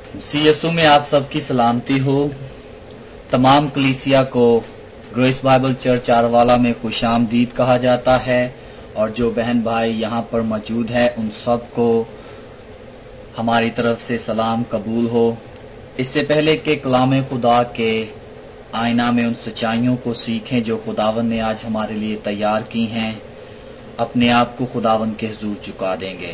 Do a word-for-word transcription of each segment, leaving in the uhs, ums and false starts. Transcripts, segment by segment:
मसीह यीशु में आप सबकी सलामती हो। तमाम कलीसिया को ग्रेस बाइबल चर्च आरवाला में खुशामदीद कहा जाता है और जो बहन भाई यहाँ पर मौजूद है उन सबको हमारी तरफ से सलाम कबूल हो। इससे पहले कि कलाम खुदा के आईना में उन सच्चाइयों को सीखें जो खुदावन ने आज हमारे लिए तैयार की हैं, अपने आप को खुदावन के हुजूर झुका देंगे।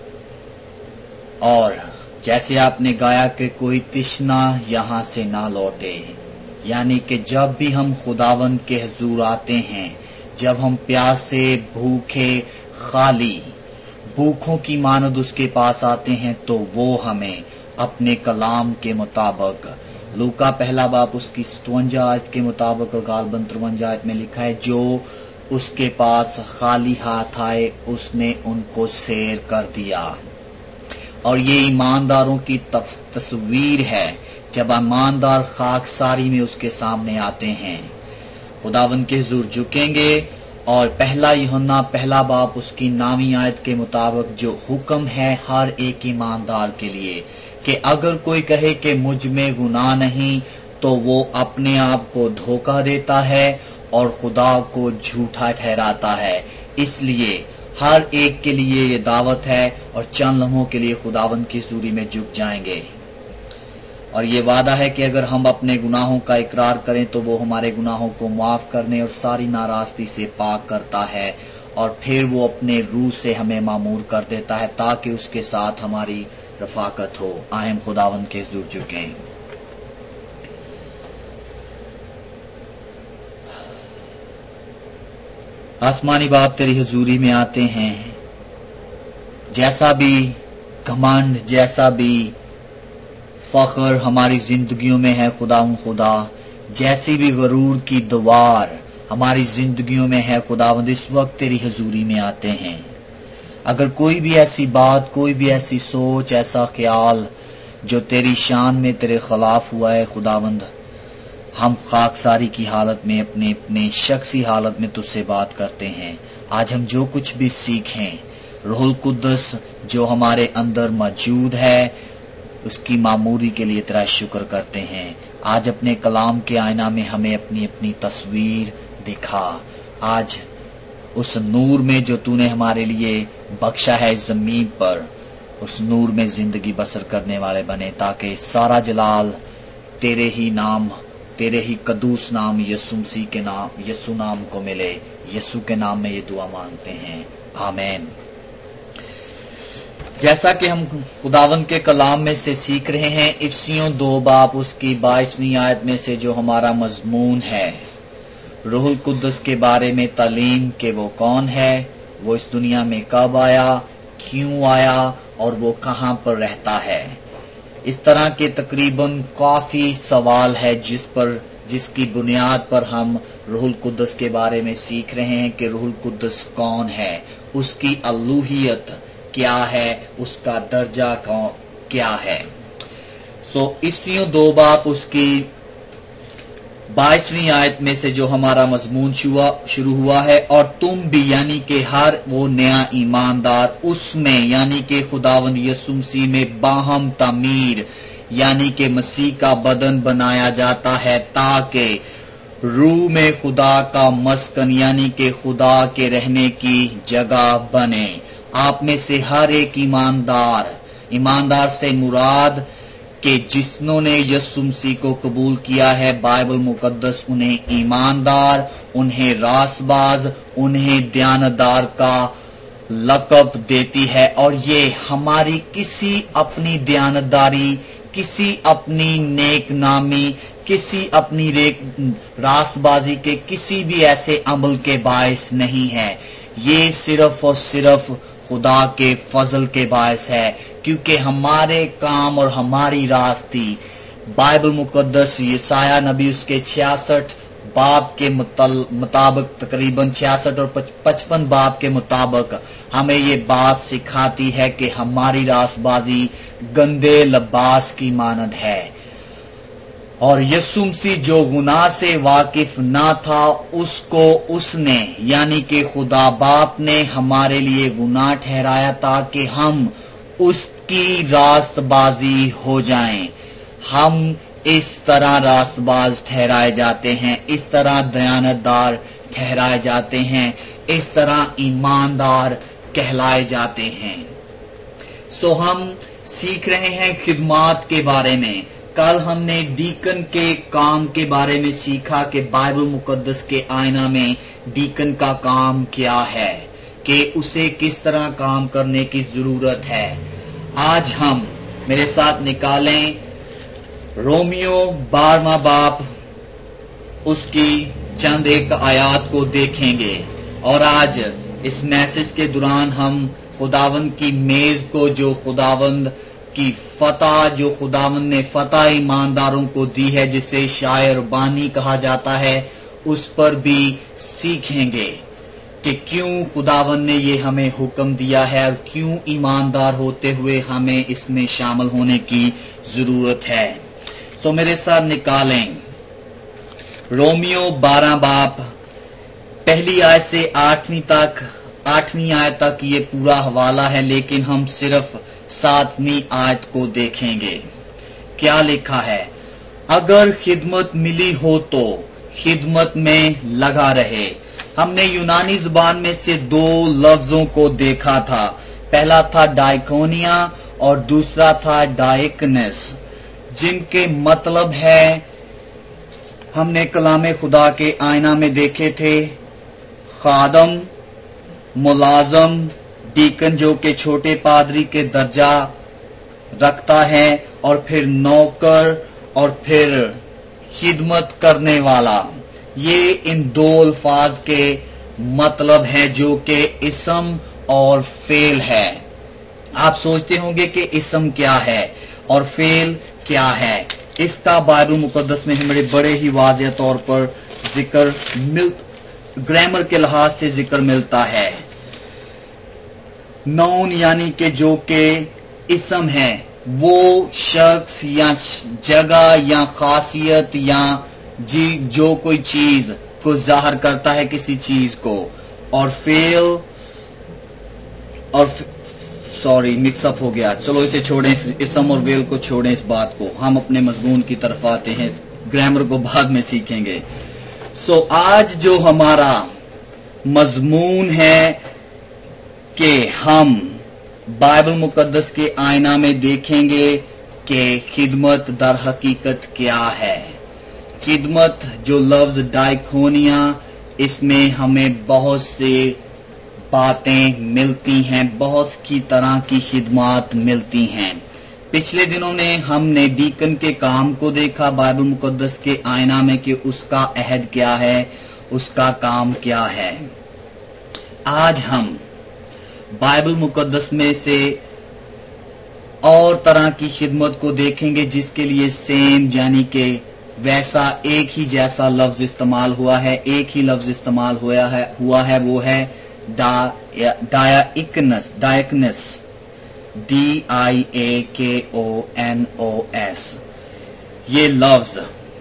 और जैसे आपने गाया कि कोई तिश्ना यहां से ना लौटे, यानी कि जब भी हम खुदावन के हुजूर आते हैं, जब हम प्यासे भूखे खाली भूखों की मानद उसके पास आते हैं, तो वो हमें अपने कलाम के मुताबिक, लूका पहला बाप उसकी सतवंजा आयत के मुताबिक और गालबन तिरवंजा आयत में लिखा है, जो उसके पास खाली हाथ आए उसने उनको सैर कर दिया। और ये ईमानदारों की तस्वीर है जब ईमानदार खाकसारी में उसके सामने आते हैं, खुदावन के हुजूर झुकेंगे। और पहला यूहन्ना पहला बाप उसकी नामी आयत के मुताबिक जो हुक्म है हर एक ईमानदार के लिए कि अगर कोई कहे कि मुझ में गुनाह नहीं, तो वो अपने आप को धोखा देता है और खुदा को झूठा ठहराता है। इसलिए हर एक के लिए ये दावत है और चंद लम्हों के लिए खुदावन की हुजूरी में झुक जाएंगे। और ये वादा है कि अगर हम अपने गुनाहों का इकरार करें तो वो हमारे गुनाहों को माफ करने और सारी नाराजगी से पाक करता है, और फिर वो अपने रूह से हमें मामूर कर देता है ताकि उसके साथ हमारी रफाकत हो। आए हम खुदावन के हुजूर झुकें। आसमानी बाप तेरी हुजूरी में आते हैं, जैसा भी घमंड, जैसा भी फख्र हमारी जिंदगियों में है खुदावन खुदा, जैसी भी गरूर की दीवार हमारी जिंदगियों में है खुदावंद, इस वक्त तेरी हुजूरी में आते हैं। अगर कोई भी ऐसी बात, कोई भी ऐसी सोच, ऐसा ख्याल जो तेरी शान में तेरे खिलाफ हुआ है खुदावंद, हम खाकसारी की हालत में, अपने अपने शख्सी हालत में तुझसे बात करते हैं। आज हम जो कुछ भी सीखें, रूहुल कुद्दस जो हमारे अंदर मौजूद है, उसकी मामूरी के लिए तेरा शुक्र करते हैं। आज अपने कलाम के आईना में हमें अपनी अपनी तस्वीर दिखा। आज उस नूर में जो तूने हमारे लिए बख्शा है इस जमीन पर, उस नूर में जिंदगी बसर करने वाले बने, ताकि सारा जलाल तेरे ही नाम, तेरे ही कदूस नाम यीशु मसीह के नाम, यीशु नाम को मिले। यीशु के नाम में ये दुआ मांगते हैं, आमीन। जैसा कि हम खुदावन के कलाम में से सीख रहे हैं, इफसियों दो बाप उसकी बाईसवीं आयत में से जो हमारा मजमून है, रूहुल कुद्दस के बारे में तालीम कि वो कौन है, वो इस दुनिया में कब आया, क्यों आया और वो कहां पर रहता है। इस तरह के तकरीबन काफी सवाल है जिस पर जिसकी बुनियाद पर हम रूहुल कुद्दस के बारे में सीख रहे हैं कि रूहुल कुद्दस कौन है, उसकी अलूहियत क्या है, उसका दर्जा क्या है। सो so, इफसियों दो बाप उसकी बाईसवीं आयत में से जो हमारा मजमून शुरू हुआ है, और तुम भी यानी कि हर वो नया ईमानदार उसमें यानी कि खुदावंद यीशु मसीह में बाहम तामीर यानी कि मसीह का बदन बनाया जाता है, ताकि रूह में खुदा का मस्कन यानी कि खुदा के रहने की जगह बने। आप में से हर एक ईमानदार, ईमानदार से मुराद कि जिन्होंने यीशु मसीह को कबूल किया है, बाइबल मुकद्दस उन्हें ईमानदार, उन्हें रासबाज, उन्हें दयानतदार का लक़ब देती है। और ये हमारी किसी अपनी दयानतदारी, किसी अपनी नेक नामी, किसी अपनी रासबाजी के किसी भी ऐसे अमल के बायस नहीं है। ये सिर्फ और सिर्फ खुदा के फजल के बायस है, क्योंकि हमारे काम और हमारी रास्ती बाइबल मुकद्दस यसाया नबी उसके छियासठ बाब के मुताबिक, तकरीबन छियासठ और पचपन बाब के मुताबिक हमें ये बात सिखाती है कि हमारी रासबाजी गंदे लिबास की मानद है। और यीशु मसीह जो गुनाह से वाकिफ ना था, उसको उसने यानी कि खुदा बाप ने हमारे लिए गुनाह ठहराया ताकि हम उसके की रास्तबाजी हो जाएं। हम इस तरह रास्तबाज ठहराए जाते हैं, इस तरह दयानतदार ठहराए जाते हैं, इस तरह ईमानदार कहलाए जाते हैं। सो हम सीख रहे हैं खिदमत के बारे में। कल हमने डीकन के काम के बारे में सीखा कि बाइबल मुकद्दस के आईना में डीकन का काम क्या है, कि उसे किस तरह काम करने की जरूरत है। आज हम मेरे साथ निकालें रोमियो बारहवां बाप, उसकी चंद एक आयात को देखेंगे। और आज इस मैसेज के दौरान हम खुदावंद की मेज को, जो खुदावंद की फतह, जो खुदावंद ने फतह ईमानदारों को दी है, जिसे शायर बानी कहा जाता है, उस पर भी सीखेंगे कि क्यों खुदावंद ने ये हमें हुक्म दिया है और क्यों ईमानदार होते हुए हमें इसमें शामिल होने की जरूरत है। तो मेरे साथ निकालें रोमियो बारह बाप, पहली आयत से आठवीं तक, आठवीं आयत तक ये पूरा हवाला है, लेकिन हम सिर्फ सातवीं आयत को देखेंगे। क्या लिखा है? अगर खिदमत मिली हो तो खिदमत में लगा रहे। हमने यूनानी जुबान में से दो लफ्जों को देखा था। पहला था डायकोनिया और दूसरा था डायकनेस, जिनके मतलब है, हमने कलामे खुदा के आईना में देखे थे, खादम, मुलाजम, डीकन जो कि छोटे पादरी के दर्जा रखता है, और फिर नौकर, और फिर खिदमत करने वाला। ये इन दो अल्फाज के मतलब हैं जो कि इसम और फेल है। आप सोचते होंगे कि इसम क्या है और फेल क्या है। इसका बाइबल मुकद्दस में हमें बड़े ही वाज़ेह तौर पर जिक्र मिल ग्रामर के लिहाज से जिक्र मिलता है। नाउन यानी कि जो कि इसम है, वो शख्स या जगह या खासियत या जी जो कोई चीज को जाहिर करता है, किसी चीज को। और फेल और सॉरी मिक्सअप हो गया, चलो इसे छोड़ें, इसम और वेल को छोड़ें, इस बात को। हम अपने मजमून की तरफ आते हैं, ग्रामर को बाद में सीखेंगे। सो so, आज जो हमारा मजमून है कि हम बाइबल मुकद्दस के आईना में देखेंगे कि खिदमत दर हकीकत क्या है। खिदमत जो लफ्ज डायकोनिया, इसमें हमें बहुत से बातें मिलती हैं, बहुत की तरह की खिदमत मिलती हैं। पिछले दिनों में हमने डीकन के काम को देखा बाइबल मुकद्दस के आईना में कि उसका अहद क्या है, उसका काम क्या है। आज हम बाइबल मुकद्दस में से और तरह की खिदमत को देखेंगे जिसके लिए सेम यानी कि वैसा एक ही जैसा लफ्ज इस्तेमाल हुआ है, एक ही लफ्ज इस्तेमाल हुआ है हुआ है वो है डायकनस, डायकनस, डी आई ए के ओ एन ओ एस। ये लफ्ज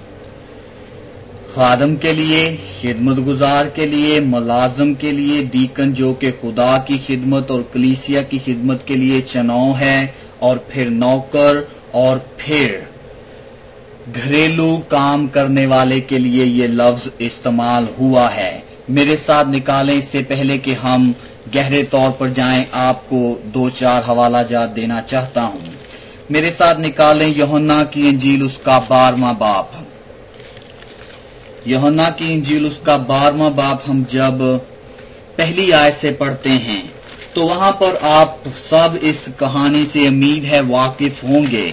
खादम के लिए, खिदमत गुजार के लिए, मुलाजम के लिए, डीकन जो कि खुदा की खिदमत और कलीसिया की खिदमत के लिए चुनाव है, और फिर नौकर, और फिर घरेलू काम करने वाले के लिए ये लफ्ज इस्तेमाल हुआ है। मेरे साथ निकालें, इससे पहले कि हम गहरे तौर पर जाएं, आपको दो चार हवाला जात देना चाहता हूं। मेरे साथ निकालें यूहन्ना की इंजील, उसका बारहवां बाप। यूहन्ना की इंजील, उसका बारहवां बाप हम जब पहली आयत से पढ़ते हैं तो वहां पर आप सब इस कहानी से उम्मीद है वाकिफ होंगे।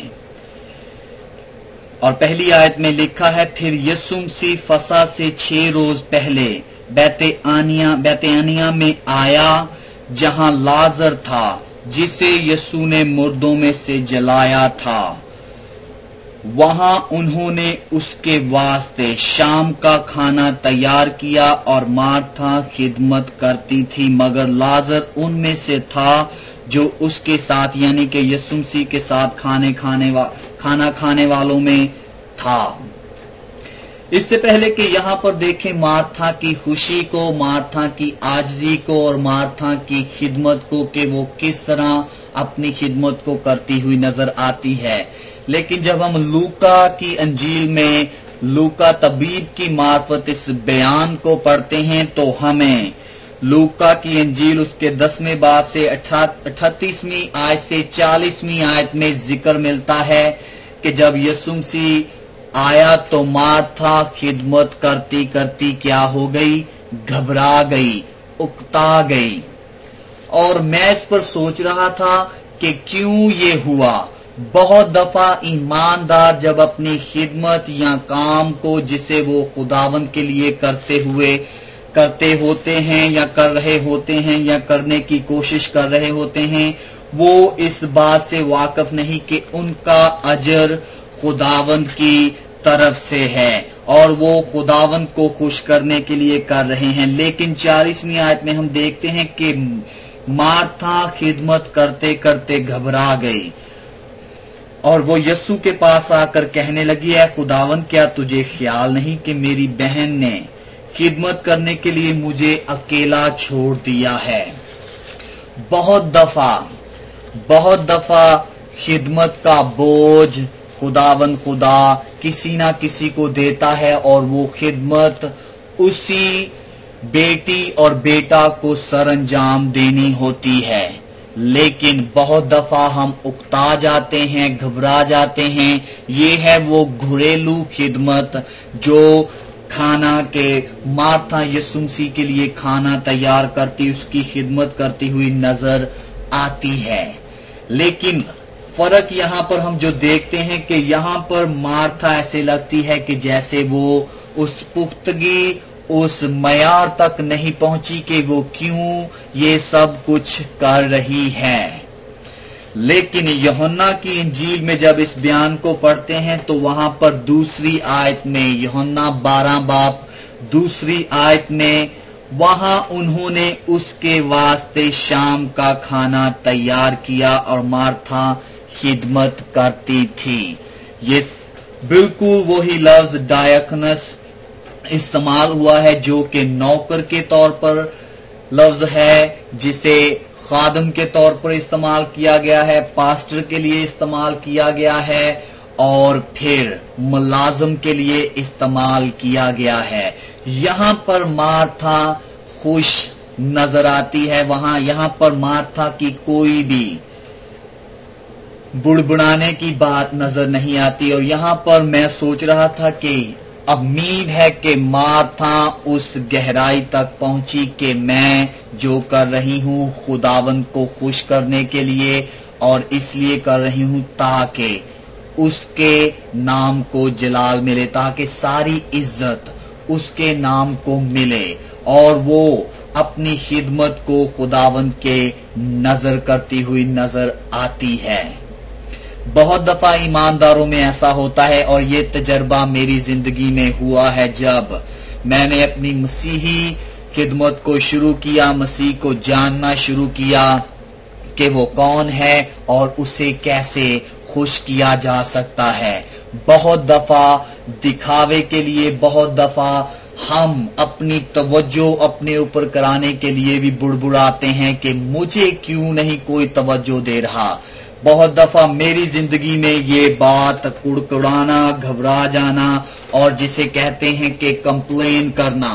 और पहली आयत में लिखा है, फिर यीशु मसीह फसह से छह रोज पहले बैतनिया बैतनिया में आया, जहां लाजर था जिसे यीशु ने मुर्दों में से जलाया था। वहां उन्होंने उसके वास्ते शाम का खाना तैयार किया, और मार्था खिदमत करती थी, मगर लाजर उनमें से था जो उसके साथ यानी कि यीशु मसीह के साथ खाने खाने वा, खाना खाने वालों में था। इससे पहले कि यहां पर देखें मार्था की खुशी को, मार्था की आजिज़ी को और मार्था की खिदमत को कि वो किस तरह अपनी खिदमत को करती हुई नजर आती है। लेकिन जब हम लूका की अंजील में लूका तबीब की मार्फत इस बयान को पढ़ते हैं तो हमें लूका की अंजील उसके दसवें बाब से अठतीसवीं आयत से चालीसवीं आयत में जिक्र मिलता है कि जब यीशु मसीह आया तो मार्था खिदमत करती करती क्या हो गई, घबरा गई, उकता गई। और मैं इस पर सोच रहा था कि क्यों ये हुआ। बहुत दफा ईमानदार जब अपनी खिदमत या काम को जिसे वो खुदावंद के लिए करते हुए करते होते हैं या कर रहे होते हैं या करने की कोशिश कर रहे होते हैं, वो इस बात से वाकिफ नहीं कि उनका अजर खुदावंद की तरफ से है और वो खुदावंद को खुश करने के लिए कर रहे हैं। लेकिन चालीसवीं आयत में हम देखते हैं कि मार्था खिदमत करते करते घबरा गई और वो यीशु के पास आकर कहने लगी, है खुदावंद, क्या तुझे ख्याल नहीं कि मेरी बहन ने खिदमत करने के लिए मुझे अकेला छोड़ दिया है। बहुत दफा बहुत दफा खिदमत का बोझ खुदावंद खुदा किसी ना किसी को देता है और वो खिदमत उसी बेटी और बेटा को सरंजाम देनी होती है। लेकिन बहुत दफा हम उकता जाते हैं, घबरा जाते हैं। ये है वो घरेलू खिदमत जो खाना के मार्था यीशु मसीह के लिए खाना तैयार करती, उसकी खिदमत करती हुई नजर आती है। लेकिन फर्क यहां पर हम जो देखते हैं कि यहां पर मार्था ऐसे लगती है कि जैसे वो उस पुख्तगी, उस मयार तक नहीं पहुंची कि वो क्यों ये सब कुछ कर रही है। लेकिन यूहन्ना की इंजील में जब इस बयान को पढ़ते हैं तो वहां पर दूसरी आयत में, यूहन्ना बारह बाब दूसरी आयत में, वहां उन्होंने उसके वास्ते शाम का खाना तैयार किया और मार्था खिदमत करती थी। ये बिल्कुल वही लफ्ज डायकनस इस्तेमाल हुआ है जो कि नौकर के तौर पर लफ्ज है, जिसे खादम के तौर पर इस्तेमाल किया गया है, पास्टर के लिए इस्तेमाल किया गया है और फिर मुलाजम के लिए इस्तेमाल किया गया है। यहां पर मार्था खुश नजर आती है, वहां यहां पर मार्था की कोई भी बुड़बुड़ाने की बात नजर नहीं आती। और यहां पर मैं सोच रहा था कि उम्मीद है कि मार्था उस गहराई तक पहुंची कि मैं जो कर रही हूं खुदावंद को खुश करने के लिए और इसलिए कर रही हूं ताकि उसके नाम को जलाल मिले, ताकि सारी इज्जत उसके नाम को मिले और वो अपनी खिदमत को खुदावंद के नजर करती हुई नजर आती है। बहुत दफा ईमानदारों में ऐसा होता है और ये तजर्बा मेरी जिंदगी में हुआ है। जब मैंने अपनी मसीही खिदमत को शुरू किया, मसीह को जानना शुरू किया कि वो कौन है और उसे कैसे खुश किया जा सकता है। बहुत दफा दिखावे के लिए, बहुत दफा हम अपनी तवज्जो अपने ऊपर कराने के लिए भी बुड़बुड़ाते हैं कि मुझे क्यों नहीं कोई तवज्जो दे रहा। बहुत दफा मेरी जिंदगी में ये बात कुड़कुड़ाना, घबरा जाना और जिसे कहते हैं कि कंप्लेन करना,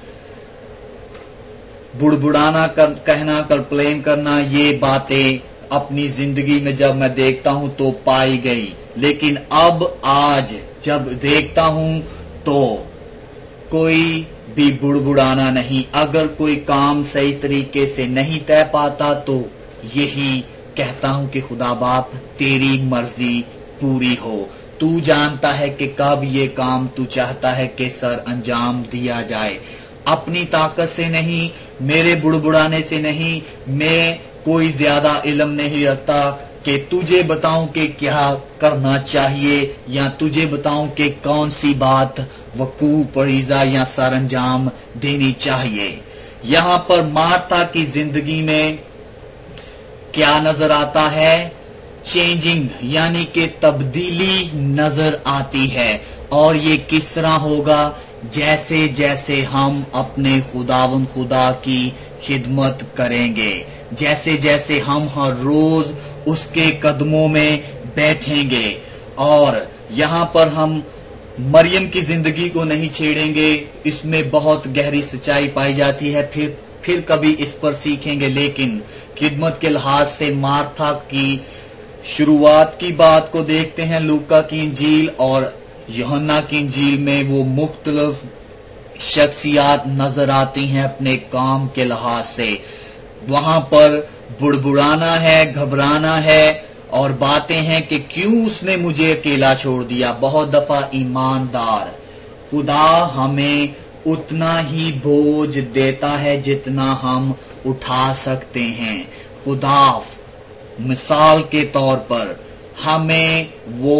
बुड़बुड़ाना कर, कहना, कंप्लेन करना, ये बातें अपनी जिंदगी में जब मैं देखता हूं तो पाई गई। लेकिन अब आज जब देखता हूं तो कोई भी बुड़बुड़ाना नहीं। अगर कोई काम सही तरीके से नहीं तय पाता तो यही कहता हूं कि खुदा बाप तेरी मर्जी पूरी हो। तू जानता है कि कब ये काम तू चाहता है कि सर अंजाम दिया जाए। अपनी ताकत से नहीं, मेरे बुड़बुड़ाने से नहीं, मैं कोई ज्यादा इल्म नहीं रखता कि तुझे बताऊं कि क्या करना चाहिए या तुझे बताऊं कि कौन सी बात वकूफ फरीजा या सर अंजाम देनी चाहिए। यहां पर मार्था की जिंदगी में क्या नजर आता है? चेंजिंग यानी कि तब्दीली नजर आती है اور یہ کس طرح ہوگا؟ جیسے جیسے ہم اپنے خداوند خدا کی خدمت کریں گے، جیسے جیسے ہم ہر روز اس کے قدموں میں بیٹھیں گے. اور یہاں پر ہم مریم کی زندگی کو نہیں چھیڑیں گے، اس میں بہت گہری سچائی پائی جاتی ہے، پھر پھر کبھی اس پر سیکھیں گے. لیکن خدمت کے لحاظ سے مارتھا کی شروعات کی بات کو دیکھتے ہیں لوکا کی انجیل اور یوحنا کی انجیل میں. وہ مختلف شخصیات نظر آتی ہیں اپنے کام کے لحاظ سے. وہاں پر بڑبڑانا ہے، گھبرانا ہے اور باتیں ہیں کہ کیوں اس نے مجھے اکیلا چھوڑ دیا. بہت دفعہ ایماندار خدا ہمیں اتنا ہی بوجھ دیتا ہے جتنا ہم اٹھا سکتے ہیں. خدا مثال کے طور پر ہمیں وہ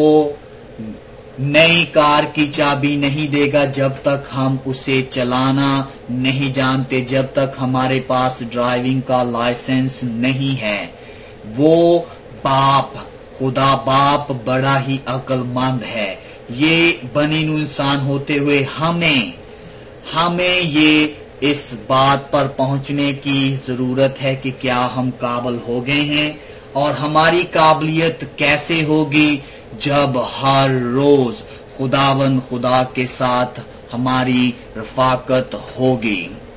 نئی کار کی چابی نہیں دے گا جب تک ہم اسے چلانا نہیں جانتے، جب تک ہمارے پاس ڈرائیونگ کا لائسنس نہیں ہے. وہ باپ، خدا باپ بڑا ہی عقل مند ہے. یہ بنی نوع انسان ہوتے ہوئے ہمیں ہمیں یہ اس بات پر پہنچنے کی ضرورت ہے کہ کیا ہم قابل ہو گئے ہیں، اور ہماری قابلیت کیسے ہوگی؟ جب ہر روز خداوند خدا کے ساتھ ہماری رفاقت ہوگی.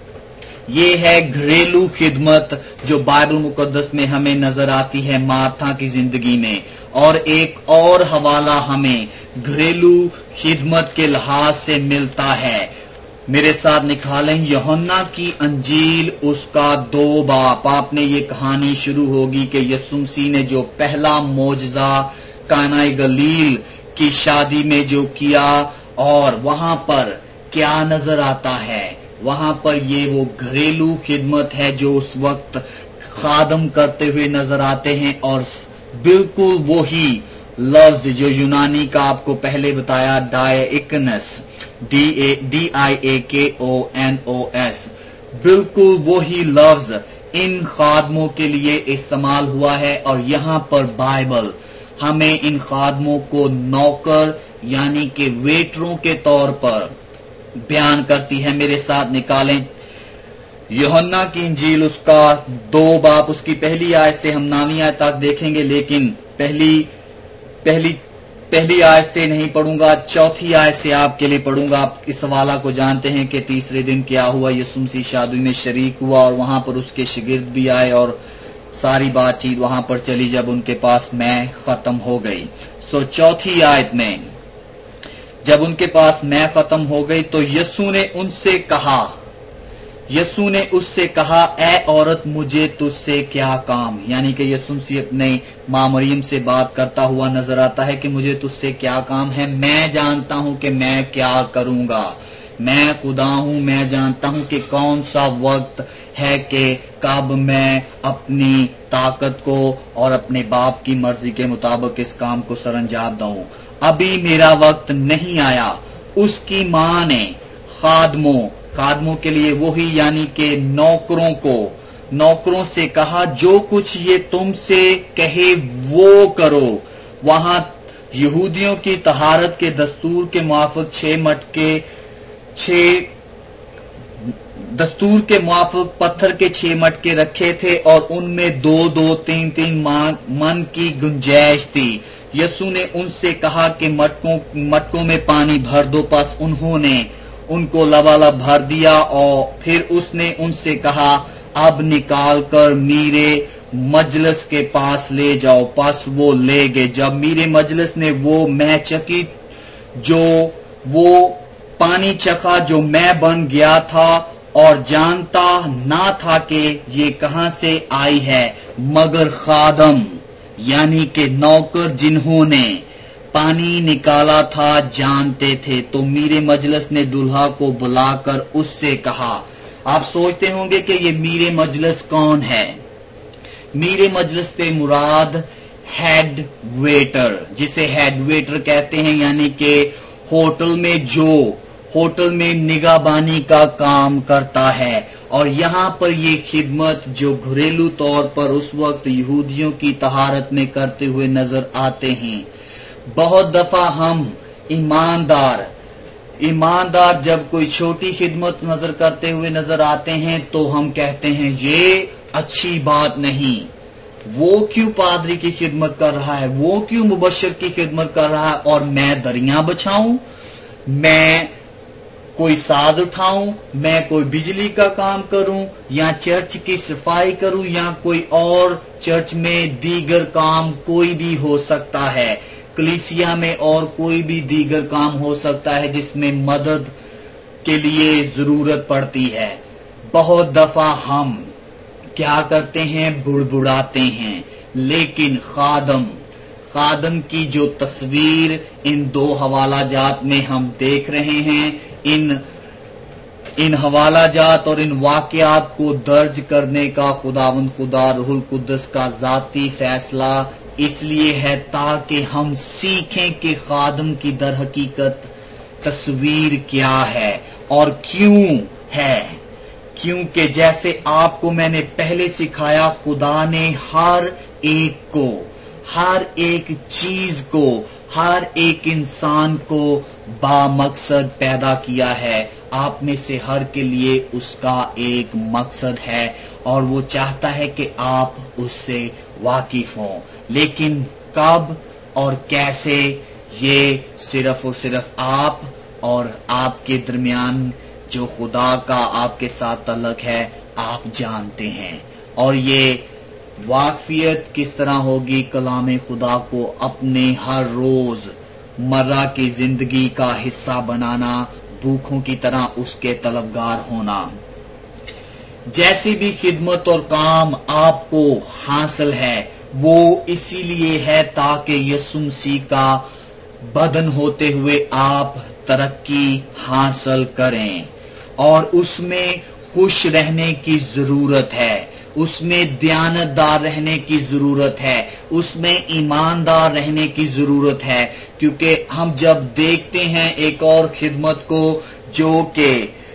یہ ہے گھریلو خدمت جو بائبل مقدس میں ہمیں نظر آتی ہے مارتھا کی زندگی میں. اور ایک اور حوالہ ہمیں گھریلو خدمت کے لحاظ سے ملتا ہے. میرے ساتھ نکالیں یوحنا کی انجیل اس کا دو باب. آپ نے یہ کہانی شروع ہوگی کہ یسوع مسیح نے جو پہلا معجزہ کانا گلیل کی شادی میں جو کیا، اور وہاں پر کیا نظر آتا ہے؟ وہاں پر یہ وہ گھریلو خدمت ہے جو اس وقت خادم کرتے ہوئے نظر آتے ہیں، اور بالکل وہی لفظ جو یونانی کا آپ کو پہلے بتایا ڈائیکنس، ڈی اے ڈی آئی اے کے او این او ایس، بالکل وہی لفظ ان خادموں کے لیے استعمال ہوا ہے. اور یہاں پر بائبل ہمیں ان خادموں کو نوکر یعنی کہ ویٹروں کے طور پر بیان کرتی ہے. میرے ساتھ نکالیں یوحنا کی انجیل اس کا دو باب، اس کی پہلی آیت سے ہم نامی آیت تک دیکھیں گے، لیکن پہلی پہلی پہلی آیت سے نہیں پڑھوں گا، چوتھی آیت سے آپ کے لیے پڑھوں گا. آپ اس حوالہ کو جانتے ہیں کہ تیسرے دن کیا ہوا، یسوع مسیح شادی میں شریک ہوا اور وہاں پر اس کے شاگرد بھی آئے اور ساری بات چیت وہاں پر چلی جب ان کے پاس میں ختم ہو گئی. سو چوتھی آیت میں جب ان کے پاس میں ختم ہو گئی تو یسوع نے ان سے کہا یسوع نے اس سے کہا اے عورت مجھے تجھ سے کیا کام؟ یعنی کہ یسوع مسیح اپنے ماں مریم سے بات کرتا ہوا نظر آتا ہے کہ مجھے تجھ سے کیا کام ہے؟ میں جانتا ہوں کہ میں کیا کروں گا، میں خدا ہوں، میں جانتا ہوں کہ کون سا وقت ہے کہ کب میں اپنی طاقت کو اور اپنے باپ کی مرضی کے مطابق اس کام کو سر انجام دوں. ابھی میرا وقت نہیں آیا. اس کی ماں نے خادموں خادموں کے لیے وہی یعنی کہ نوکروں کو نوکروں سے کہا جو کچھ یہ تم سے کہے وہ کرو. وہاں یہودیوں کی طہارت کے دستور کے موافق چھ مٹکے چھ دستور کے موافق پتھر کے چھ مٹکے رکھے تھے اور ان میں دو دو تین تین من کی گنجائش تھی. یسوع نے ان سے کہا کہ مٹکوں مٹکوں میں پانی بھر دو. پس انہوں نے ان کو لبالب بھر دیا اور پھر اس نے ان سے کہا اب نکال کر میرے مجلس کے پاس لے جاؤ. پس وہ لے گئے. جب میرے مجلس نے وہ میں چکی جو وہ پانی چکھا جو میں بن گیا تھا اور جانتا نہ تھا کہ یہ کہاں سے آئی ہے، مگر خادم یعنی کہ نوکر جنہوں نے پانی نکالا تھا جانتے تھے. تو میرے مجلس نے دلہا کو بلا کر اس سے کہا. آپ سوچتے ہوں گے کہ یہ میرے مجلس کون ہے؟ میرے مجلس سے مراد ہیڈ ویٹر، جسے ہیڈ ویٹر کہتے ہیں، یعنی کہ ہوٹل میں جو ہوٹل میں نگہبانی کا کام کرتا ہے. اور یہاں پر یہ خدمت جو گھریلو طور پر اس وقت یہودیوں کی طہارت میں کرتے ہوئے نظر آتے ہیں. بہت دفعہ ہم ईमानदार ईमानदार जब कोई छोटी खिदमत नजर करते हुए नजर आते हैं तो हम कहते हैं ये अच्छी बात नहीं, वो क्यों पादरी की खिदमत कर रहा है, वो क्यों मुबशर की खिदमत कर रहा है और मैं दरियां बछाऊं, मैं कोई साज उठाऊं, मैं कोई बिजली का काम करूं या चर्च की सफाई करूं या कोई और चर्च में दीगर काम कोई भी हो सकता है, कलीसिया में और कोई भी दीगर काम हो सकता है जिसमें मदद के लिए जरूरत पड़ती है। बहुत दफा हम क्या करते हैं, बुड़बुड़ाते हैं, लेकिन खादम खादम की जो तस्वीर इन दो हवाला जात में हम देख रहे हैं, इन इन हवाला जात और इन वाकयात को दर्ज करने का खुदावंद खुदा रूहुल कुद्दस का जाती फैसला इसलिए है ताकि हम सीखें कि खादम की दर हकीकत तस्वीर क्या है और क्यों है। क्योंकि जैसे आपको मैंने पहले सिखाया, खुदा ने हर एक को, हर एक चीज को, हर एक इंसान को बामकसद पैदा किया है। आप में से हर के लिए उसका एक मकसद है और वो चाहता है कि आप उससे वाकिफ हों, लेकिन कब और कैसे ये सिर्फ और सिर्फ आप और आपके दरमियान जो खुदा का आपके साथ तल्लक है आप जानते हैं। और ये वाकफियत किस तरह होगी, कलाम खुदा को अपने हर रोज मर्रा की जिंदगी का हिस्सा बनाना, भूखों की तरह उसके तलबगार होना। जैसी भी खिदमत और काम आपको हासिल है वो इसीलिए है ताकि यीशु मसीह का बदन होते हुए आप तरक्की हासिल करें और उसमें खुश रहने की जरूरत है, उसमें दयानतदार रहने की जरूरत है, उसमें ईमानदार रहने की जरूरत है। क्योंकि हम जब देखते हैं एक और खिदमत को जो कि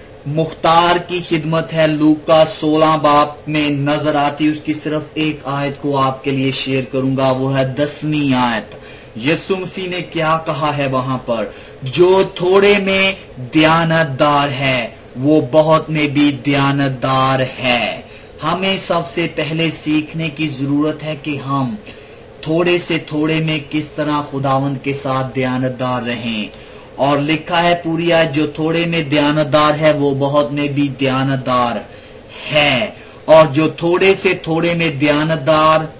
मुख्तार की खिदमत है, लूका सोलह बाब में नजर आती, उसकी सिर्फ एक आयत को आपके लिए शेयर करूंगा, वो है दसवीं आयत। यीशु मसीह ने क्या कहा है वहां पर, जो थोड़े में दयानतदार है वो बहुत में भी दयानतदार है। हमें सबसे पहले सीखने की जरूरत है कि हम थोड़े से थोड़े में किस तरह खुदावंद के साथ दयानतदार रहें। और लिखा है पूरी आयत, जो थोड़े में दयानतदार है वो बहुत में भी दयानतदार है, और जो थोड़े से थोड़े में दयानतदार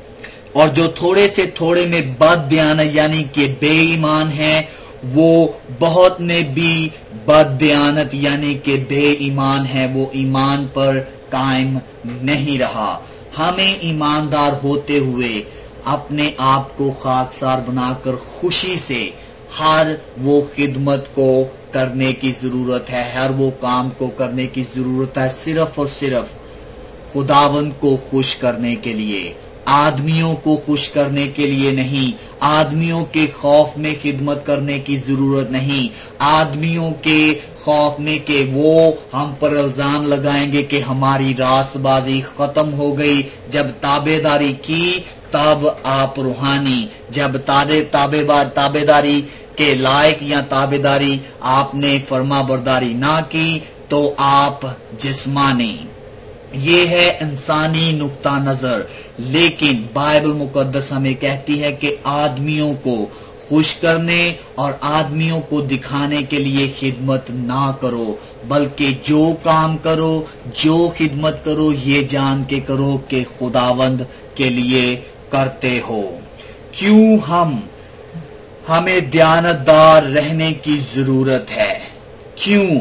और जो थोड़े से थोड़े में बद दयानत यानी कि बेईमान है वो बहुत में भी बद दयानत यानी कि बेईमान है, वो ईमान पर कायम नहीं रहा। हमें ईमानदार होते हुए अपने आप को खाकसार बनाकर खुशी से हर वो खिदमत को करने की जरूरत है, हर वो काम को करने की जरूरत है, सिर्फ और सिर्फ खुदावंद को खुश करने के लिए, आदमियों को खुश करने के लिए नहीं, आदमियों के खौफ में खिदमत करने की जरूरत नहीं, आदमियों के खौफ में कि वो हम पर इल्जाम लगाएंगे कि हमारी रास्तबाजी खत्म हो गई। जब ताबेदारी की तब आप रूहानी, जब ताबे ताबेदार ताबेदारी के लायक या ताबेदारी आपने फर्मा बरदारी ना की तो आप जिस्मानी। ये है इंसानी नुक्ता नजर, लेकिन बाइबल मुकद्दस हमें कहती है कि आदमियों को खुश करने और आदमियों को दिखाने के लिए खिदमत ना करो, बल्कि जो काम करो, जो खिदमत करो, ये जान के करो कि खुदावंद के लिए करते हो। क्यों हम हमें दयानतदार रहने की जरूरत है? क्यों?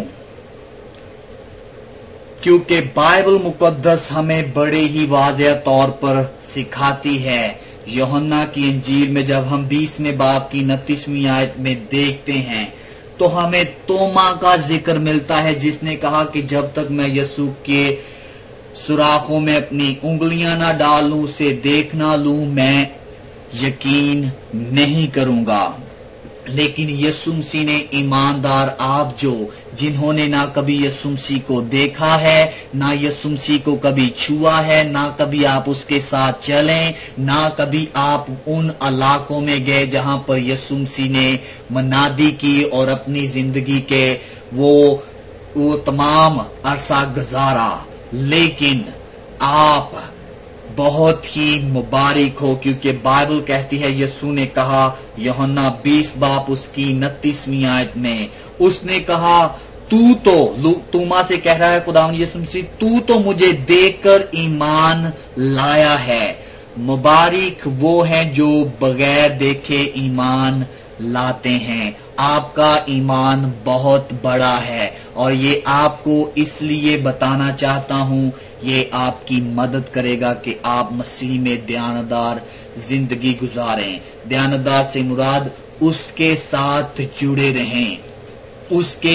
क्योंकि बाइबल मुकद्दस हमें बड़े ही वाज़ेह तौर पर सिखाती है। यूहन्ना की इंजील में जब हम बीसवें बाब की उनतीसवीं आयत में देखते हैं तो हमें तोमा का जिक्र मिलता है, जिसने कहा कि जब तक मैं यीशु के सुराखों में अपनी उंगलियां ना डाल लूं, उसे देख ना लूं, मैं यकीन नहीं करूंगा। लेकिन यीशु मसीह ने ईमानदार आप जो जिन्होंने ना कभी यीशु मसीह को देखा है, ना यीशु मसीह को कभी छुआ है, ना कभी आप उसके साथ चलें, ना कभी आप उन इलाकों में गए जहां पर यीशु मसीह ने मनादी की और अपनी जिंदगी के वो वो तमाम अरसा गुजारा, लेकिन आप बहुत ही मुबारक हो, क्योंकि बाइबल कहती है, यीशु ने कहा यूहन्ना बीस बाप उसकी उनतीसवीं आयत में, उसने कहा तू तो तूमा से कह रहा है खुदावंद यीशु मसीह, तू तो मुझे देखकर ईमान लाया है। मुबारक वो हैं जो बगैर देखे ईमान लाते हैं। आपका ईमान बहुत बड़ा है और ये आपको इसलिए बताना चाहता हूं, ये आपकी मदद करेगा कि आप मसीह में दयानतदार जिंदगी गुजारें। दयानतदार से मुराद उसके साथ जुड़े रहें, उसके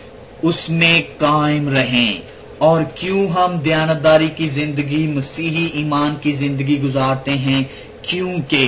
उसमें कायम रहें। और क्यों हम दयानतदारी की जिंदगी, मसीही ईमान की जिंदगी गुजारते हैं? क्योंकि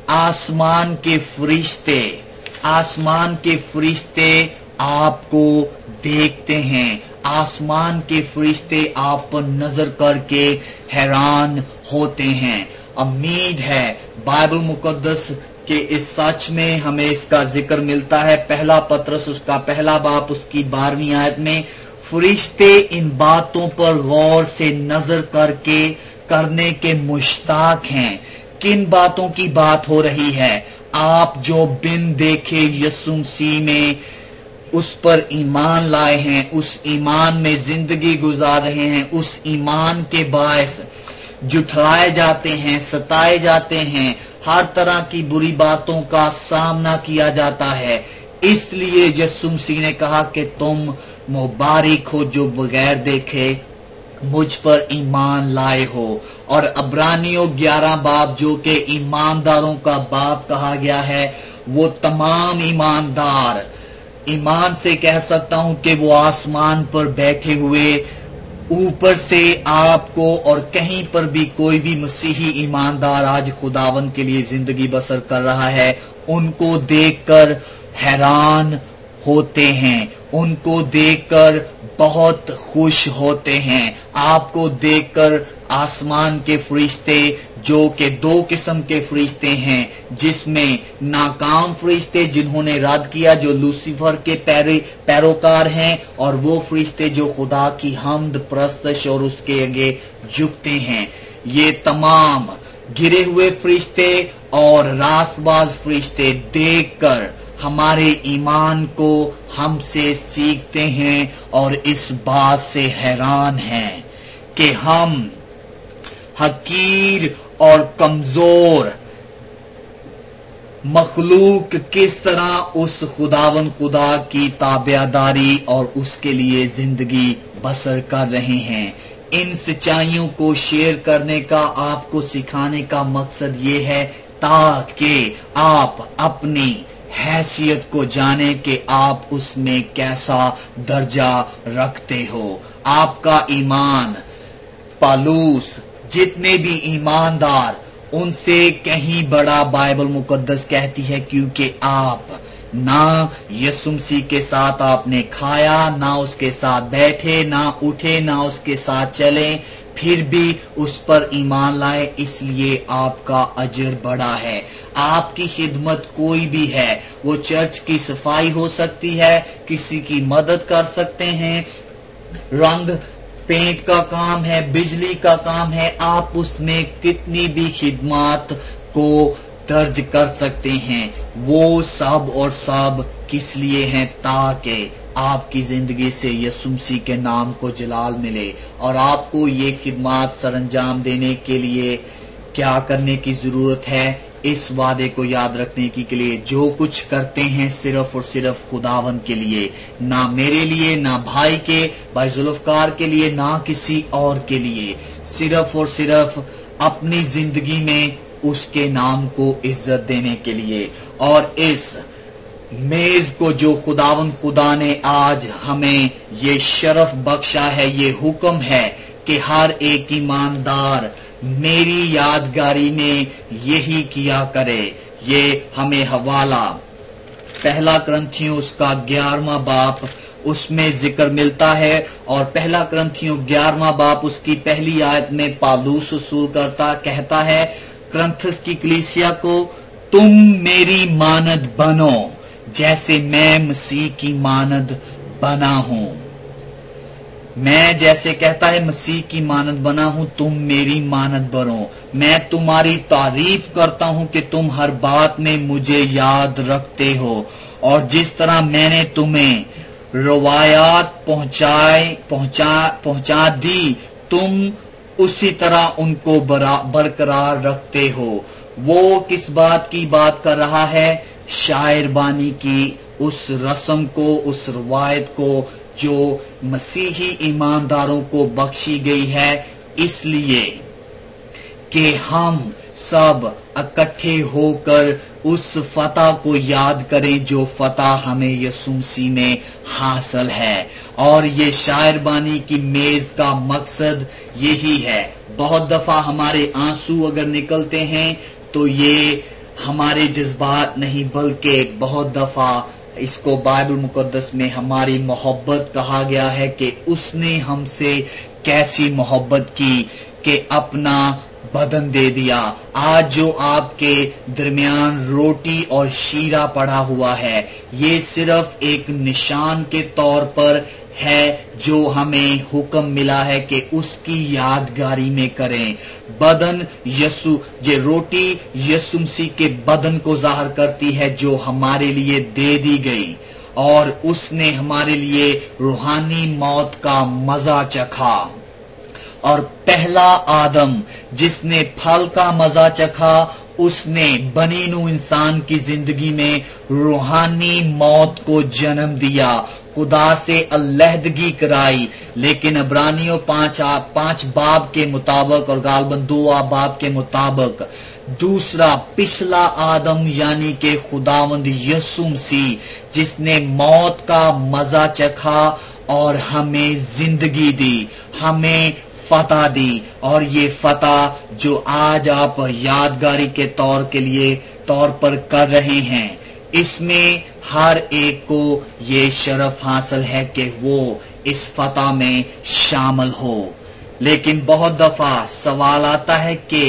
आसमान के फरिश्ते आसमान के फरिश्ते आपको देखते हैं। आसमान के फरिश्ते आप पर नजर करके हैरान होते हैं। उम्मीद है बाइबल मुकद्दस के इस सच में हमें इसका जिक्र मिलता है। पहला पत्रस उसका पहला बाप उसकी बारहवीं आयत में, फरिश्ते इन बातों पर गौर से नजर करके करने के मुश्ताक हैं। किन बातों की बात हो रही है? आप जो बिन देखे यीशु मसीह में उस पर ईमान लाए हैं, उस ईमान में जिंदगी गुजार रहे हैं, उस ईमान के बायस जुठलाए जाते हैं, सताए जाते हैं, हर तरह की बुरी बातों का सामना किया जाता है। इसलिए यीशु मसीह ने कहा कि तुम मुबारक हो जो बगैर देखे मुझ पर ईमान लाए हो। और अब्रानियों ग्यारह बाप जो कि ईमानदारों का बाप कहा गया है, वो तमाम ईमानदार ईमान से कह सकता हूं कि वो आसमान पर बैठे हुए ऊपर से आपको, और कहीं पर भी कोई भी मसीही ईमानदार आज खुदावन के लिए जिंदगी बसर कर रहा है, उनको देखकर हैरान होते हैं, उनको देखकर बहुत खुश होते हैं। आपको देखकर आसमान के फरिश्ते, जो कि दो किस्म के फरिश्ते हैं, जिसमें नाकाम फरिश्ते जिन्होंने रद्द किया, जो लूसीफर के पैरे पैरोकार हैं, और वो फरिश्ते जो खुदा की हमद परस्तश और उसके आगे झुकते हैं। ये तमाम गिरे हुए फरिश्ते और रास्तबाज फरिश्ते देखकर हमारे ईमान को हमसे सीखते हैं और इस बात से हैरान हैं कि हम हकीर और कमजोर मखलूक किस तरह उस खुदावन खुदा की ताबेदारी और उसके लिए जिंदगी बसर कर रहे हैं। इन सच्चाइयों को शेयर करने का, आपको सिखाने का मकसद ये है ताकि आप अपनी हैसियत को जाने कि आप उसमें कैसा दर्जा रखते हो। आपका ईमान, पालूस, जितने भी ईमानदार, उनसे कहीं बड़ा बाइबल मुकद्दस कहती है, क्योंकि आप ना यीशु मसीह के साथ आपने खाया, ना उसके साथ बैठे, ना उठे, ना उसके साथ चले, फिर भी उस पर ईमान लाए, इसलिए आपका अजर बड़ा है। आपकी खिदमत कोई भी है, वो चर्च की सफाई हो सकती है, किसी की मदद कर सकते हैं, रंग पेंट का काम है, बिजली का काम है, आप उसमें कितनी भी खिदमत को दर्ज कर सकते हैं। वो सब और सब किस लिए हैं? ताकि आपकी जिंदगी से यीशु मसीह के नाम को जलाल मिले। और आपको ये खिदमत सरंजाम देने के लिए क्या करने की जरूरत है? इस वादे को याद रखने की के लिए जो कुछ करते हैं सिर्फ और सिर्फ खुदावन के लिए, ना मेरे लिए, ना भाई के भाई जुल्फकार के लिए, ना किसी और के लिए, सिर्फ और सिर्फ अपनी जिंदगी में उसके नाम को इज्जत देने के लिए। और इस मेज को जो खुदावन खुदा ने आज हमें ये शरफ बख्शा है, ये हुक्म है कि हर एक ईमानदार मेरी यादगारी में यही किया करे। ये हमें हवाला پہلا کرنتھیوں اس کا گیارہواں باپ اس میں ذکر ملتا ہے، اور پہلا کرنتھیوں گیارہواں باپ اس کی پہلی آیت میں پالوس رسول کرتا کہتا ہے کرنتھس کی کلیسیا کو، تم میری مانند بنو جیسے میں مسیح کی مانند بنا ہوں۔ میں جیسے کہتا ہے مسیح کی مانند بنا ہوں، تم میری مانند بنو۔ میں تمہاری تعریف کرتا ہوں کہ تم ہر بات میں مجھے یاد رکھتے ہو، اور جس طرح میں نے تمہیں روایات پہنچائے پہنچا پہنچا دی تم اسی طرح ان کو برقرار رکھتے ہو۔ وہ کس بات کی بات کر رہا ہے؟ شاعر بانی کی اس رسم کو، اس روایت کو جو مسیحی ایمانداروں کو بخشی گئی ہے، اس لیے کہ ہم سب اکٹھے ہو کر اس فتح کو یاد کریں جو فتح ہمیں یسوع مسیح میں حاصل ہے۔ اور یہ شاعر بانی کی میز کا مقصد یہی ہے۔ بہت دفعہ ہمارے آنسو اگر نکلتے ہیں تو یہ ہمارے جذبات نہیں، بلکہ بہت دفعہ اس کو بائبل مقدس میں ہماری محبت کہا گیا ہے کہ اس نے ہم سے کیسی محبت کی کہ اپنا بدن دے دیا۔ آج جو آپ کے درمیان روٹی اور شیرہ پڑا ہوا ہے، یہ صرف ایک نشان کے طور پر ہے جو ہمیں حکم ملا ہے کہ اس کی یادگاری میں کریں۔ بدن یسوع، یہ روٹی یسوع مسیح کے بدن کو ظاہر کرتی ہے جو ہمارے لیے دے دی گئی، اور اس نے ہمارے لیے روحانی موت کا مزہ چکھا۔ اور پہلا آدم جس نے پھل کا مزہ چکھا، اس نے بنی نوع انسان کی زندگی میں روحانی موت کو جنم دیا، خدا سے علیحدگی کرائی۔ لیکن عبرانیوں پانچ پانچ باب کے مطابق اور غالباً دو باب کے مطابق دوسرا پچھلا آدم یعنی کہ خداوند یسوع مسیح جس نے موت کا مزہ چکھا اور ہمیں زندگی دی، ہمیں فتح دی، اور یہ فتح جو آج آپ یادگاری کے طور کے لیے طور پر کر رہے ہیں، اس میں ہر ایک کو یہ شرف حاصل ہے کہ وہ اس فتح میں شامل ہو۔ لیکن بہت دفعہ سوال آتا ہے کہ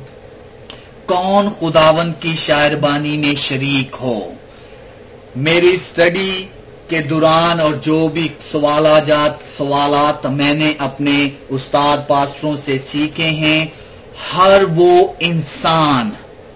کون خداوند کی شاعربانی میں شریک ہو؟ میری اسٹڈی کے دوران اور جو بھی سوالات سوالات میں نے اپنے استاد پاسٹروں سے سیکھے ہیں، ہر وہ انسان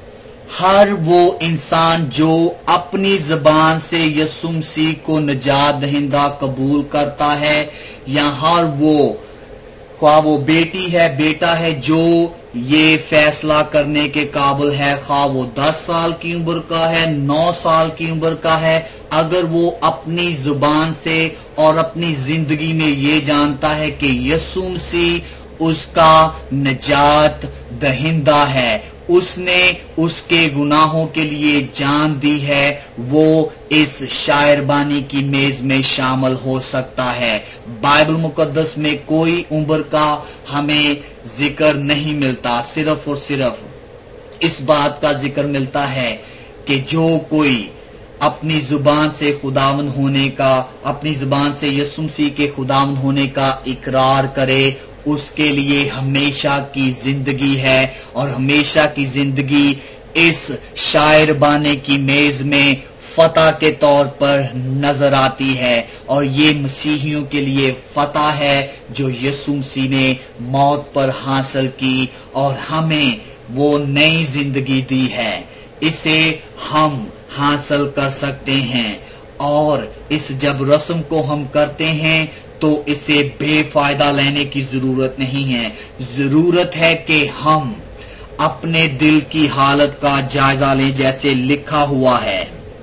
ہر وہ انسان جو اپنی زبان سے یسوع مسیح کو نجات دہندہ قبول کرتا ہے، یا ہر وہ خواہ وہ بیٹی ہے بیٹا ہے جو یہ فیصلہ کرنے کے قابل ہے، خواہ وہ دس سال کی عمر کا ہے، نو سال کی عمر کا ہے، اگر وہ اپنی زبان سے اور اپنی زندگی میں یہ جانتا ہے کہ یسوع مسیح اس کا نجات دہندہ ہے، اس نے اس کے گناہوں کے لیے جان دی ہے، وہ اس شاعربانی کی میز میں شامل ہو سکتا ہے۔ بائبل مقدس میں کوئی عمر کا ہمیں ذکر نہیں ملتا، صرف اور صرف اس بات کا ذکر ملتا ہے کہ جو کوئی اپنی زبان سے خداوند ہونے کا، اپنی زبان سے یسوع مسیح کے خداوند ہونے کا اقرار کرے، اس کے لیے ہمیشہ کی زندگی ہے، اور ہمیشہ کی زندگی اس شاعر بانے کی میز میں فتح کے طور پر نظر آتی ہے، اور یہ مسیحیوں کے لیے فتح ہے جو یسوع مسیح نے موت پر حاصل کی اور ہمیں وہ نئی زندگی دی ہے۔ اسے ہم حاصل کر سکتے ہیں، اور اس جب رسم کو ہم کرتے ہیں تو اسے بے فائدہ لینے کی ضرورت نہیں ہے۔ ضرورت ہے کہ ہم اپنے دل کی حالت کا جائزہ لیں، جیسے لکھا ہوا ہے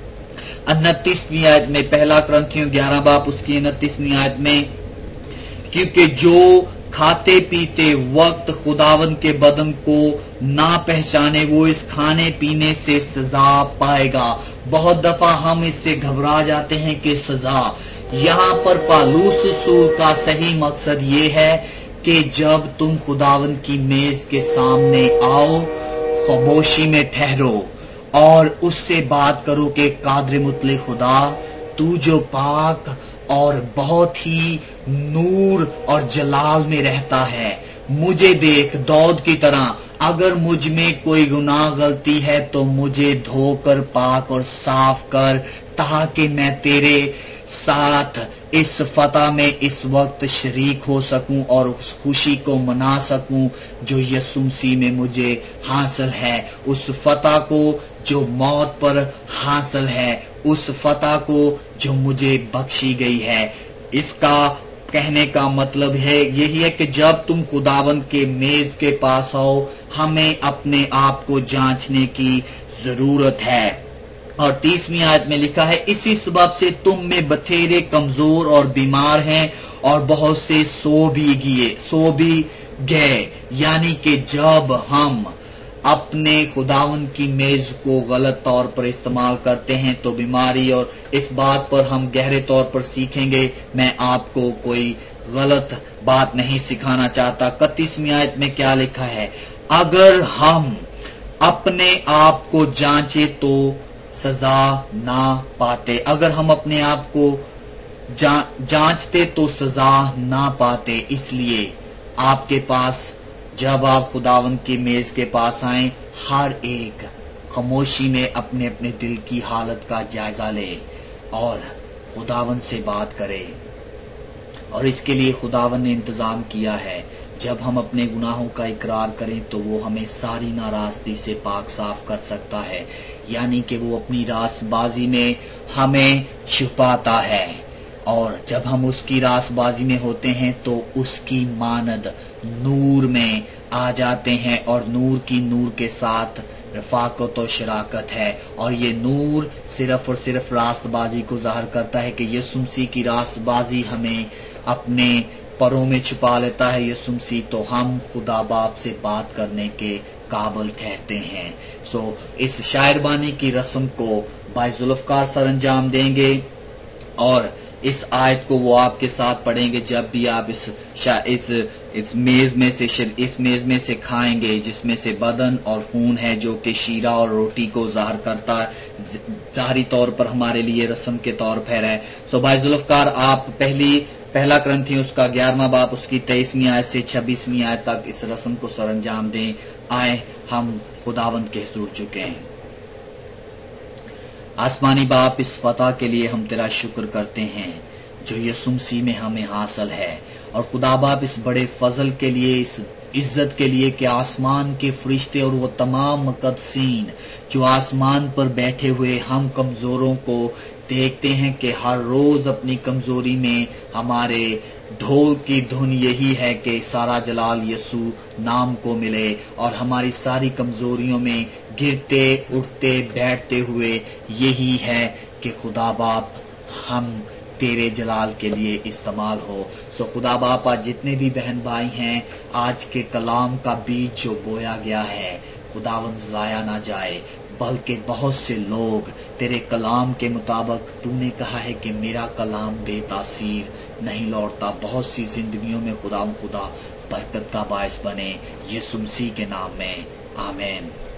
انتیسویں آیت میں، پہلا کرنتھیوں گیارہ باپ اس کی انتیسویں آیت میں، کیونکہ جو کھاتے پیتے وقت خداوند کے بدن کو نہ پہچانے وہ اس کھانے پینے سے سزا پائے گا۔ بہت دفعہ ہم اس سے گھبرا جاتے ہیں کہ سزا، یہاں پر پالوس رسول کا صحیح مقصد یہ ہے کہ جب تم خداوند کی میز کے سامنے آؤ، خاموشی میں ٹھہرو اور اس سے بات کرو کہ قادر مطلق خدا تو جو پاک اور بہت ہی نور اور جلال میں رہتا ہے، مجھے دیکھ داؤد کی طرح، اگر مجھ میں کوئی گناہ غلطی ہے تو مجھے دھو کر پاک اور صاف کر، تاکہ میں تیرے ساتھ اس فتح میں اس وقت شریک ہو سکوں اور اس خوشی کو منا سکوں جو یسوع مسیح میں مجھے حاصل ہے، اس فتح کو جو موت پر حاصل ہے، اس فتح کو جو مجھے بخشی گئی ہے۔ اس کا کہنے کا مطلب ہے یہی ہے کہ جب تم خداوند کے میز کے پاس آؤ، ہمیں اپنے آپ کو جانچنے کی ضرورت ہے۔ اور تیسویں آیت میں لکھا ہے، اسی سبب سے تم میں بتھیرے کمزور اور بیمار ہیں اور بہت سے سو بھی گئے سو بھی گئے یعنی کہ جب ہم اپنے خداوند کی میز کو غلط طور پر استعمال کرتے ہیں تو بیماری، اور اس بات پر ہم گہرے طور پر سیکھیں گے۔ میں آپ کو کوئی غلط بات نہیں سکھانا چاہتا۔ اکتیسویں آیت میں کیا لکھا ہے، اگر ہم اپنے آپ کو جانچے تو سزا نہ پاتے، اگر ہم اپنے آپ کو جانچتے تو سزا نہ پاتے۔ اس لیے آپ کے پاس جب آپ خداوند کی میز کے پاس آئیں، ہر ایک خاموشی میں اپنے اپنے دل کی حالت کا جائزہ لے اور خداوند سے بات کرے۔ اور اس کے لیے خداوند نے انتظام کیا ہے، جب ہم اپنے گناہوں کا اقرار کریں تو وہ ہمیں ساری ناراستی سے پاک صاف کر سکتا ہے، یعنی کہ وہ اپنی راست بازی میں ہمیں چھپاتا ہے، اور جب ہم اس کی راست بازی میں ہوتے ہیں تو اس کی مانند نور میں آ جاتے ہیں، اور نور کی نور کے ساتھ رفاقت و شراکت ہے، اور یہ نور صرف اور صرف راست بازی کو ظاہر کرتا ہے کہ یسوع مسیح کی راست بازی ہمیں اپنے پروں میں چھپا لیتا ہے یسوع مسیح، تو ہم خدا باپ سے بات کرنے کے قابل ٹھہرتے ہیں۔ سو اس شاعر بانی کی رسم کو بھائی ذوالفقار سر انجام دیں گے، اور اس آیت کو وہ آپ کے ساتھ پڑھیں گے جب بھی آپ اس اس اس میز میں سے اس میز میں سے کھائیں گے، جس میں سے بدن اور خون ہے جو کہ شیرہ اور روٹی کو ظاہر کرتا ہے، ظاہری طور پر ہمارے لیے رسم کے طور پر ہے۔ سو بھائی ذوالفقار آپ پہلی پہلا کرنتھی اس کا گیارہواں باب اس کی تیئیسویں آیت سے چھبیسویں آیت تک اس رسم کو سر انجام دیں۔ آئے ہم خداوند کے حضور جھکیں۔ آسمانی باپ، اس فتح کے لیے ہم تیرا شکر کرتے ہیں جو یسوع مسیح میں ہمیں حاصل ہے، اور خدا باپ اس بڑے فضل کے لیے، اس عزت کے لیے کہ آسمان کے فرشتے اور وہ تمام مقدسین جو آسمان پر بیٹھے ہوئے ہم کمزوروں کو دیکھتے ہیں کہ ہر روز اپنی کمزوری میں ہمارے ڈھول کی دھن یہی ہے کہ سارا جلال یسوع نام کو ملے، اور ہماری ساری کمزوریوں میں گرتے اٹھتے بیٹھتے ہوئے یہی ہے کہ خدا باپ ہم تیرے جلال کے لیے استعمال ہو۔ سو خدا باپ، آج جتنے بھی بہن بھائی ہیں، آج کے کلام کا بیج جو بویا گیا ہے خداوند ضائع نہ جائے، بلکہ بہت سے لوگ تیرے کلام کے مطابق تو نے کہا ہے کہ میرا کلام بے تاثیر نہیں لوٹتا، بہت سی زندگیوں میں خدا خدا برکت کا باعث بنے، یسوع مسیح کے نام میں آمین۔